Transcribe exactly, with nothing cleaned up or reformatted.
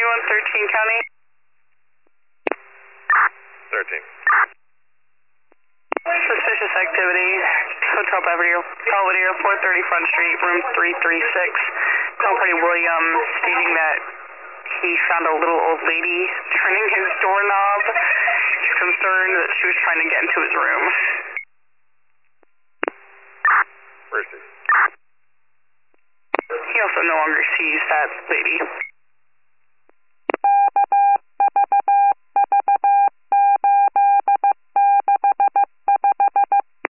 one thirteen County. thirteen. Suspicious activity. Hotel Belvedere, Belvedere, four thirty Front Street, room three three six. Call Party William stating that he found a little old lady turning his doorknob. He's concerned that she was trying to get into his room. Where is he? He also no longer sees that lady.